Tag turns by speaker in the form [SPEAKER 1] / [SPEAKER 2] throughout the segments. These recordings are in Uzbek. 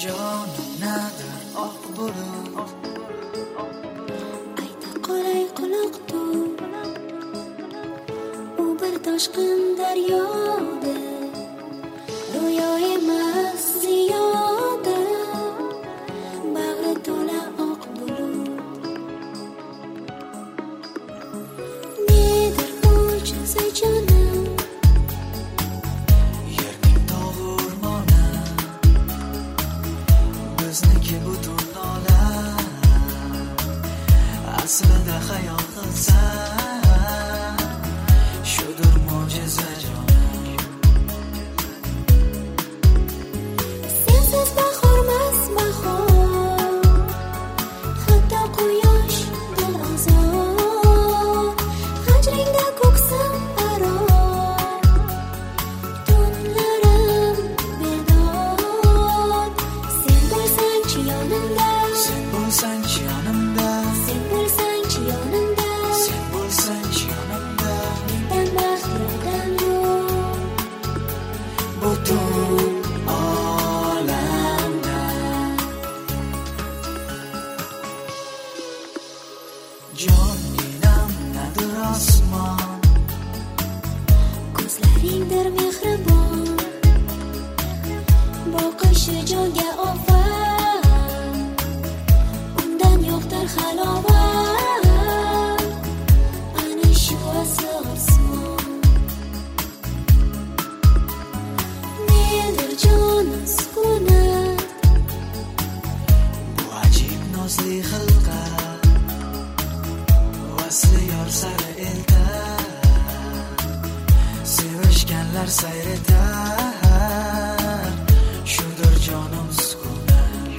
[SPEAKER 1] jonim nadir oq bulut
[SPEAKER 2] ayta qolay quloq tut u bir toshqin daryoda ro'yo emas ziyoda bag'ri to'la oq bulut nedir mo'jiza jonim
[SPEAKER 1] yerning tog'i o'rmoni bizniki butun olam aslida xayol qilsam shudir mo'jiza jonim
[SPEAKER 2] sensiz bahormas bahor hatto quyosh dil azor hajringda ko'ksim aro tunlarim bedod sen bo'lsangchi yonimda
[SPEAKER 1] sen bo'lsangchi yonimda
[SPEAKER 2] sen bo'lsangchi yonimda
[SPEAKER 1] sen bo'lsangchi yonimda
[SPEAKER 2] mendan baxtli odam yo'q
[SPEAKER 1] butun olamda joninam nadir osmon
[SPEAKER 2] ko'zlaringdir mehribon boqishi jonga ofat undan yo'qdir halovat ana shu asl osmon nedir jonim sukunat
[SPEAKER 1] bu ajib nozli xilqat vasli yor sari eltar sevishganlar sayr etar shudir jonim sukunat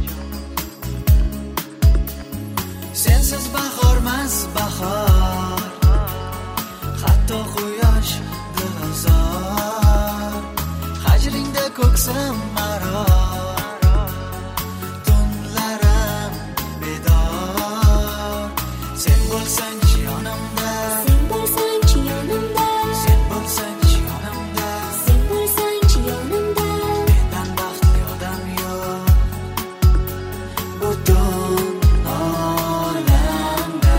[SPEAKER 1] sensiz bahormas bahor hatto quyosh dilozor hajringda ko'ksim maror tunlarim bedor sen bo'lsangchi yonimda
[SPEAKER 2] sen bo'lsangchi yonimda
[SPEAKER 1] sen bo'lsangchi yonimda
[SPEAKER 2] sen bo'lsangchi yonimda
[SPEAKER 1] mendan baxtli odam yo'q butun olamda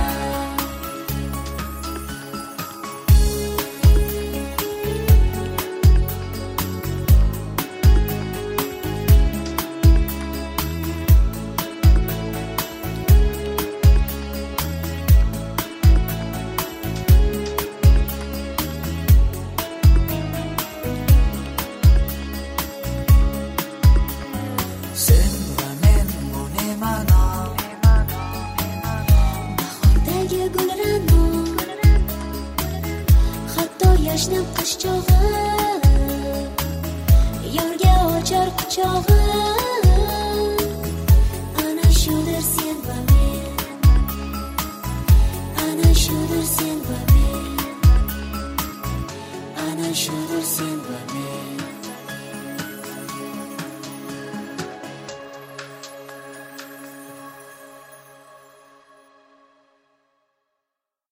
[SPEAKER 1] sen va men bu ne ma'no
[SPEAKER 2] bahordagi gulrano hatto yashnab qish chog'i yorga ochar quchog'i ana shudir sen va men ana shudir sen va men ana shudir sen va men